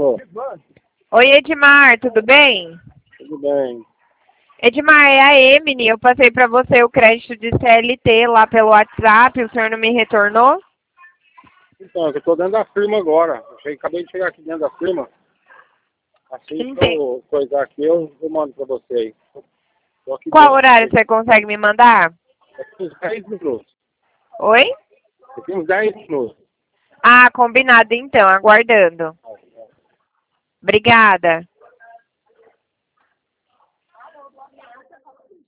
Alô? Oi, Edmar, tudo bem? Tudo bem. Edmar, é a Emily. Eu passei para você o crédito de CLT lá pelo WhatsApp. O senhor não me retornou? Então, eu tô dentro da firma agora. Acabei de chegar aqui dentro da firma. Assim que Entendi. eu coisar aqui, eu mando pra você aí. Tô aqui Qual dentro. horário você consegue me mandar? Daqui uns 10 minutos. Oi? Daqui uns 10 minutos. Ah, combinado então, aguardando. Obrigada.